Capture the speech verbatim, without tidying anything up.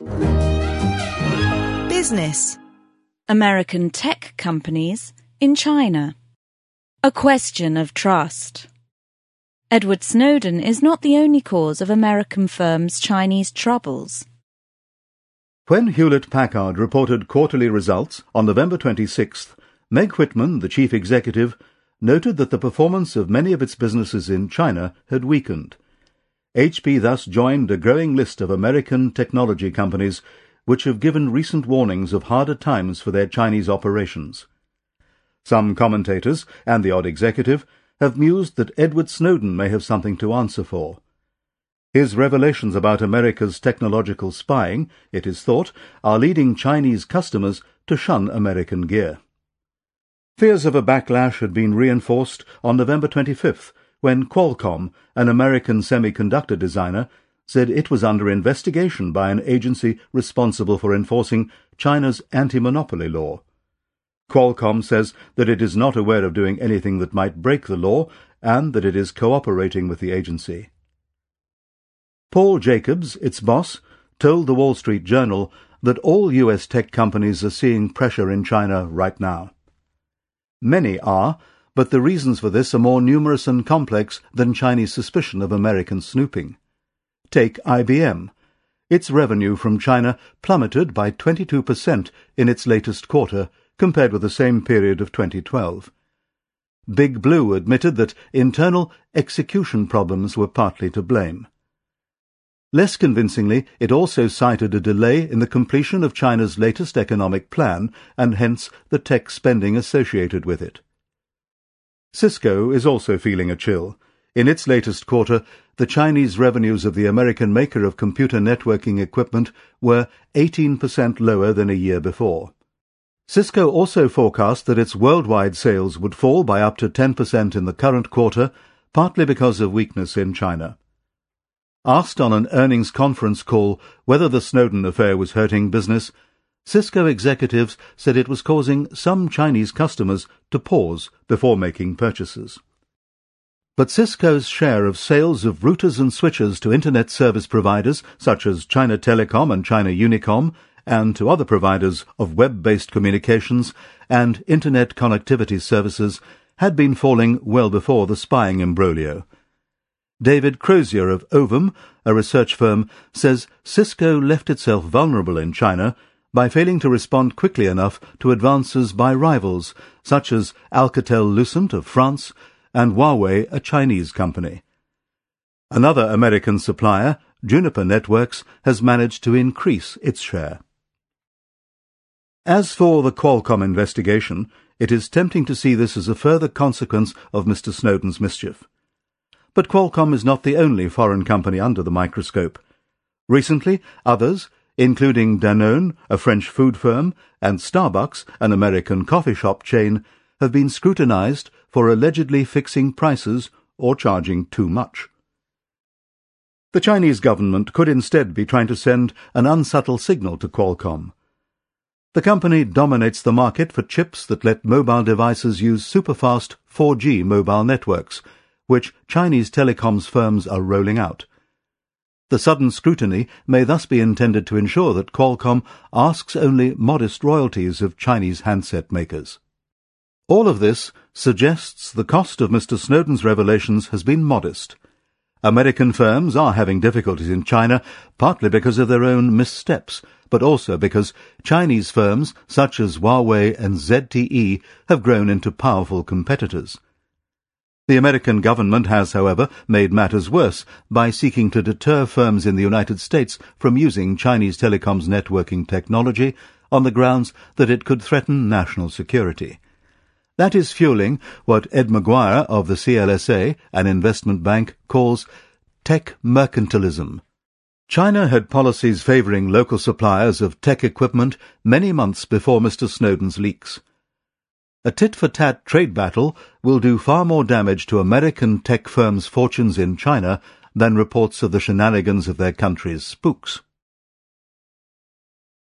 Business. American tech companies in China. A question of trust. Edward Snowden is not the only cause of American firms' Chinese troubles. When Hewlett-Packard reported quarterly results on November twenty-sixth, Meg Whitman, the chief executive, noted that the performance of many of its businesses in China had weakened. H P thus joined a growing list of American technology companies which have given recent warnings of harder times for their Chinese operations. Some commentators, and the odd executive, have mused that Edward Snowden may have something to answer for. His revelations about America's technological spying, it is thought, are leading Chinese customers to shun American gear. Fears of a backlash had been reinforced on November twenty-fifth, when Qualcomm, an American semiconductor designer, said it was under investigation by an agency responsible for enforcing China's anti-monopoly law. Qualcomm says that it is not aware of doing anything that might break the law and that it is cooperating with the agency. Paul Jacobs, its boss, told the Wall Street Journal that all U S tech companies are seeing pressure in China right now. Many are, but the reasons for this are more numerous and complex than Chinese suspicion of American snooping. Take I B M. Its revenue from China plummeted by twenty-two percent in its latest quarter, compared with the same period of twenty twelve. Big Blue admitted that internal execution problems were partly to blame. Less convincingly, it also cited a delay in the completion of China's latest economic plan, and hence the tech spending associated with it. Cisco is also feeling a chill. In its latest quarter, the Chinese revenues of the American maker of computer networking equipment were eighteen percent lower than a year before. Cisco also forecast that its worldwide sales would fall by up to ten percent in the current quarter, partly because of weakness in China. Asked on an earnings conference call whether the Snowden affair was hurting business, Cisco executives said it was causing some Chinese customers to pause before making purchases. But Cisco's share of sales of routers and switches to Internet service providers such as China Telecom and China Unicom, and to other providers of web-based communications and Internet connectivity services, had been falling well before the spying imbroglio. David Crozier of Ovum, a research firm, says Cisco left itself vulnerable in China by failing to respond quickly enough to advances by rivals such as Alcatel-Lucent of France and Huawei, a Chinese company. Another American supplier, Juniper Networks, has managed to increase its share. As for the Qualcomm investigation, it is tempting to see this as a further consequence of Mister Snowden's mischief. But Qualcomm is not the only foreign company under the microscope. Recently, others, including Danone, a French food firm, and Starbucks, an American coffee shop chain, have been scrutinized for allegedly fixing prices or charging too much. The Chinese government could instead be trying to send an unsubtle signal to Qualcomm. The company dominates the market for chips that let mobile devices use superfast four G mobile networks, which Chinese telecoms firms are rolling out. The sudden scrutiny may thus be intended to ensure that Qualcomm asks only modest royalties of Chinese handset makers. All of this suggests the cost of Mister Snowden's revelations has been modest. American firms are having difficulties in China, partly because of their own missteps, but also because Chinese firms such as Huawei and Z T E have grown into powerful competitors. The American government has, however, made matters worse by seeking to deter firms in the United States from using Chinese telecoms networking technology on the grounds that it could threaten national security. That is fueling what Ed Maguire of the C L S A, an investment bank, calls tech mercantilism. China had policies favoring local suppliers of tech equipment many months before Mister Snowden's leaks. A tit-for-tat trade battle will do far more damage to American tech firms' fortunes in China than reports of the shenanigans of their country's spooks.